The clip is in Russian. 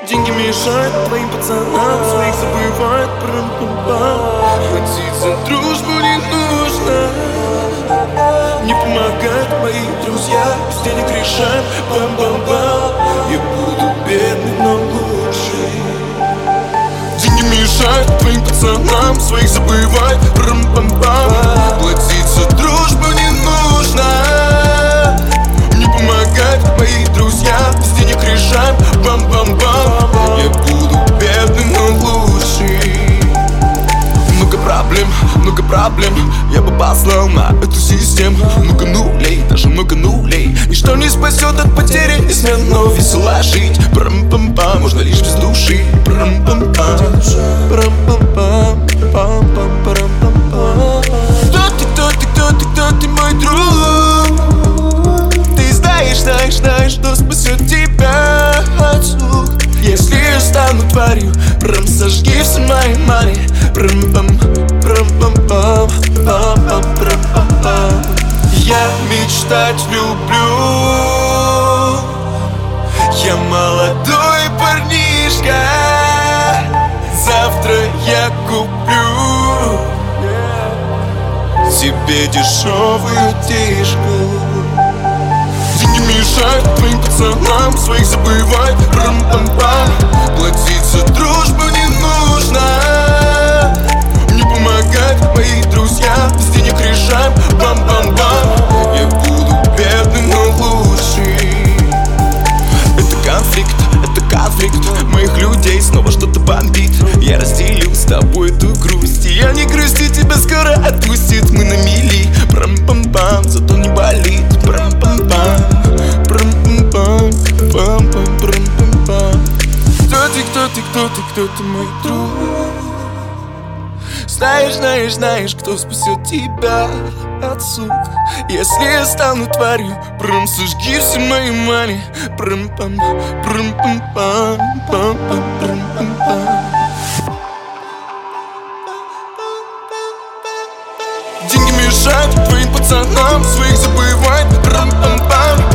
Деньги мешают твоим пацанам, своих забывают, прам-пам-пам. Платить за дружбу не нужно, не помогают мои друзья, без денег решаем, бам-бам-бам. Я буду бедным, но лучше. Деньги мешают твоим пацанам, своих забывают, прам-пам-пам. Платить за дружбу не нужно, не помогают мои друзья, без денег решаем, бам-бам-бам. Я буду бедным, но лучше. Много проблем, я бы послал на эту систему. Много нулей, даже много нулей. Ничто не спасет от потери измен, но весело жить. Прам-пам-пам, можно лишь без души. Прам-пам-пам, прам-пам-пам, пам-пам-пам-пам. Кто ты, мой друг? Ты знаешь, что спасет тебя от слуг. Если я стану тварью, прям сожги все мои мани. Прам-пам, прам-пам-пам, пам-пам-прам-пам-пам. Я мечтать люблю, я молодой парнишка. Завтра я куплю тебе дешевую тишку. Деньги мешают твоим пацанам, своих забывай, прам-пам-пам. Платить за дружбу не нужно, не помогают мои друзья, без денег решаем, бам-бам-бам. Я буду бедным, но лучше. Это конфликт моих людей, снова что-то бомбит. Я разделю с тобой эту грусть, и я не грусти, тебя скоро отпустит. Мы на мели, прам-пам-пам, зато не болит. Прам-пам-пам, прам-пам-пам, пам-пам-прам-пам-пам. Кто ты, мой друг? Знаешь, кто спасет тебя от сук. Если я стану тварью, прям сожги все мои мани. Прам-пам, прам-пам-пам, пам-пам-прам-пам-пам. Деньги мешают твоим пацанам, своих забывать, прам-пам-пам.